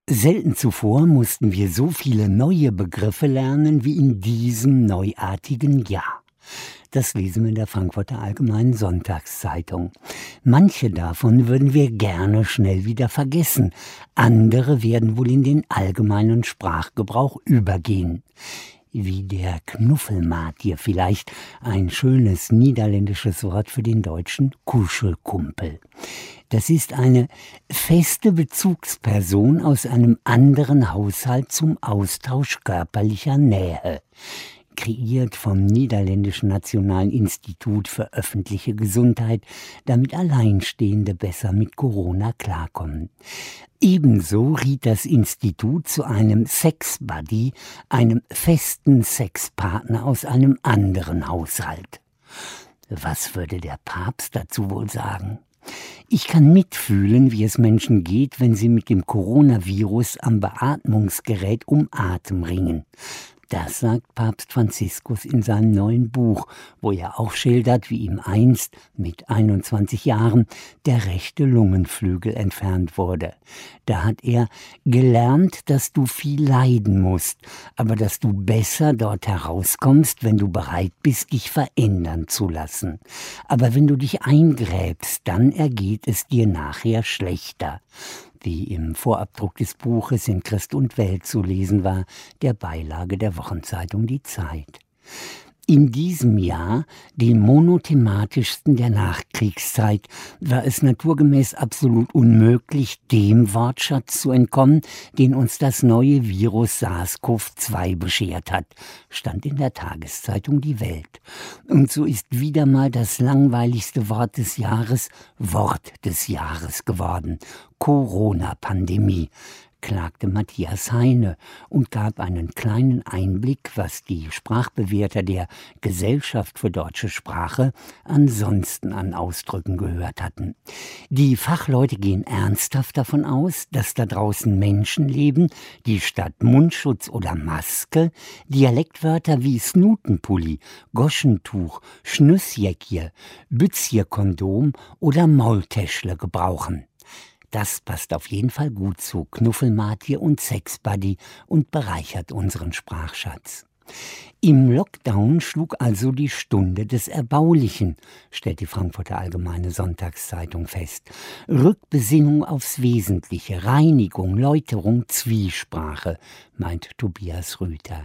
Selten zuvor mussten wir so viele neue Begriffe lernen wie in diesem neuartigen Jahr. Das lesen wir in der Frankfurter Allgemeinen Sonntagszeitung. Manche davon würden wir gerne schnell wieder vergessen. Andere werden wohl in den allgemeinen Sprachgebrauch übergehen. Wie der Knuffelmaat vielleicht, ein schönes niederländisches Wort für den deutschen Kuschelkumpel. Das ist eine feste Bezugsperson aus einem anderen Haushalt zum Austausch körperlicher Nähe. Kreiert vom Niederländischen Nationalen Institut für öffentliche Gesundheit, damit Alleinstehende besser mit Corona klarkommen. Ebenso riet das Institut zu einem Sex-Buddy, einem festen Sexpartner aus einem anderen Haushalt. Was würde der Papst dazu wohl sagen? Ich kann mitfühlen, wie es Menschen geht, wenn sie mit dem Coronavirus am Beatmungsgerät um Atem ringen. Das sagt Papst Franziskus in seinem neuen Buch, wo er auch schildert, wie ihm einst mit 21 Jahren der rechte Lungenflügel entfernt wurde. Da hat er gelernt, dass du viel leiden musst, aber dass du besser dort herauskommst, wenn du bereit bist, dich verändern zu lassen. Aber wenn du dich eingräbst, dann ergeht es dir nachher schlechter. Wie im Vorabdruck des Buches in Christ und Welt zu lesen war, der Beilage der Wochenzeitung Die Zeit. In diesem Jahr, dem monothematischsten der Nachkriegszeit, war es naturgemäß absolut unmöglich, dem Wortschatz zu entkommen, den uns das neue Virus SARS-CoV-2 beschert hat, stand in der Tageszeitung Die Welt. Und so ist wieder mal das langweiligste Wort des Jahres geworden: Corona-Pandemie, klagte Matthias Heine und gab einen kleinen Einblick, was die Sprachbewerter der Gesellschaft für deutsche Sprache ansonsten an Ausdrücken gehört hatten. Die Fachleute gehen ernsthaft davon aus, dass da draußen Menschen leben, die statt Mundschutz oder Maske Dialektwörter wie Snutenpulli, Goschentuch, Schnüssjäckje, Bützierkondom oder Maultäschle gebrauchen. Das passt auf jeden Fall gut zu Knuffelmaat und Sexbuddy und bereichert unseren Sprachschatz. Im Lockdown schlug also die Stunde des Erbaulichen, stellt die Frankfurter Allgemeine Sonntagszeitung fest. Rückbesinnung aufs Wesentliche, Reinigung, Läuterung, Zwiesprache, meint Tobias Rüther.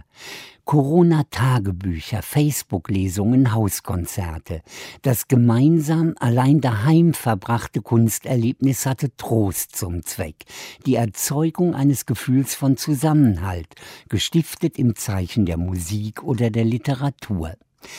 Corona-Tagebücher, Facebook-Lesungen, Hauskonzerte. Das gemeinsam allein daheim verbrachte Kunsterlebnis hatte Trost zum Zweck. Die Erzeugung eines Gefühls von Zusammenhalt, gestiftet im Zeichen der Musik oder der Literatur.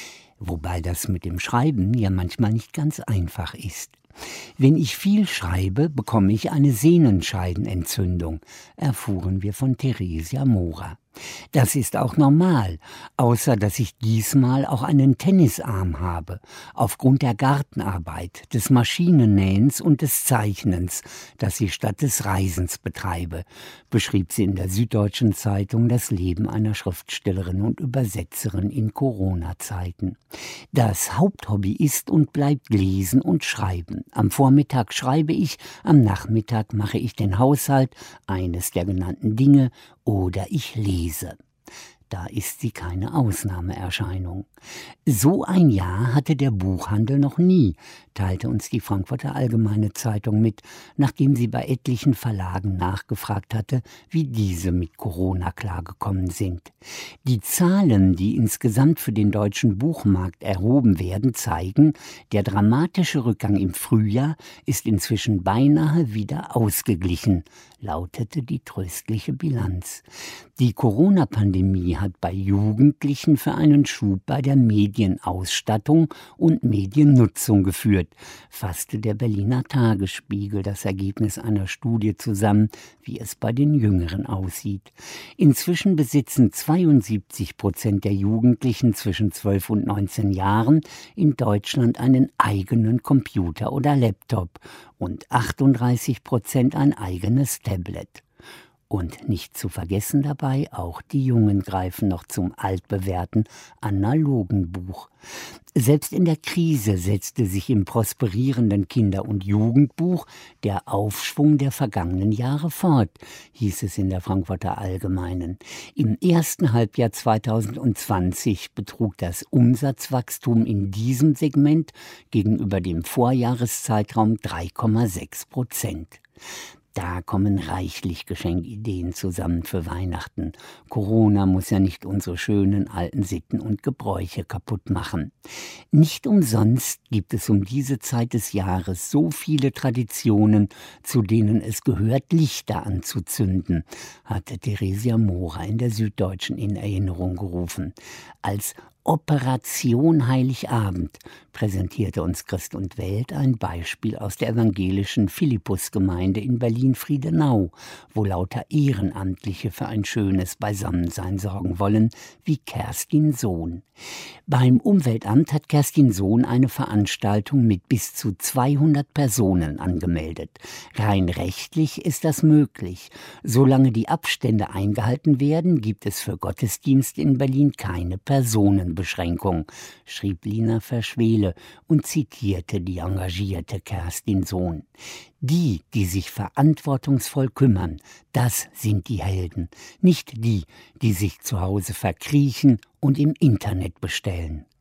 Wobei das mit dem Schreiben ja manchmal nicht ganz einfach ist. Wenn ich viel schreibe, bekomme ich eine Sehnenscheidenentzündung, erfuhren wir von Theresia Mora. Das ist auch normal, außer dass ich diesmal auch einen Tennisarm habe, aufgrund der Gartenarbeit, des Maschinennähens und des Zeichnens, das ich statt des Reisens betreibe, beschrieb sie in der Süddeutschen Zeitung das Leben einer Schriftstellerin und Übersetzerin in Corona-Zeiten. Das Haupthobby ist und bleibt Lesen und Schreiben. Am Vormittag schreibe ich, am Nachmittag mache ich den Haushalt, eines der genannten Dinge, oder ich lese. Da ist sie keine Ausnahmeerscheinung. So ein Jahr hatte der Buchhandel noch nie, teilte uns die Frankfurter Allgemeine Zeitung mit, nachdem sie bei etlichen Verlagen nachgefragt hatte, wie diese mit Corona klargekommen sind. Die Zahlen, die insgesamt für den deutschen Buchmarkt erhoben werden, zeigen, der dramatische Rückgang im Frühjahr ist inzwischen beinahe wieder ausgeglichen, lautete die tröstliche Bilanz. Die Corona-Pandemie hat bei Jugendlichen für einen Schub bei der Medienausstattung und Mediennutzung geführt, fasste der Berliner Tagesspiegel das Ergebnis einer Studie zusammen, wie es bei den Jüngeren aussieht. Inzwischen besitzen 72% der Jugendlichen zwischen 12 und 19 Jahren in Deutschland einen eigenen Computer oder Laptop und 38% ein eigenes Tablet. Und nicht zu vergessen dabei, auch die Jungen greifen noch zum altbewährten analogen Buch. Selbst in der Krise setzte sich im prosperierenden Kinder- und Jugendbuch der Aufschwung der vergangenen Jahre fort, hieß es in der Frankfurter Allgemeinen. Im ersten Halbjahr 2020 betrug das Umsatzwachstum in diesem Segment gegenüber dem Vorjahreszeitraum 3,6%. Da kommen reichlich Geschenkideen zusammen für Weihnachten. Corona muss ja nicht unsere schönen alten Sitten und Gebräuche kaputt machen. Nicht umsonst gibt es um diese Zeit des Jahres so viele Traditionen, zu denen es gehört, Lichter anzuzünden, hatte Theresia Mora in der Süddeutschen in Erinnerung gerufen. Als Operation Heiligabend präsentierte uns Christ und Welt ein Beispiel aus der evangelischen Philippusgemeinde in Berlin-Friedenau, wo lauter Ehrenamtliche für ein schönes Beisammensein sorgen wollen, wie Kerstin Sohn. Beim Umweltamt hat Kerstin Sohn eine Veranstaltung mit bis zu 200 Personen angemeldet. Rein rechtlich ist das möglich. Solange die Abstände eingehalten werden, gibt es für Gottesdienste in Berlin keine Personenbeschränkung, schrieb Lina Verschwele und zitierte die engagierte Kerstin Sohn. Die, die sich verantwortungsvoll kümmern, das sind die Helden, nicht die, die sich zu Hause verkriechen und im Internet bestellen.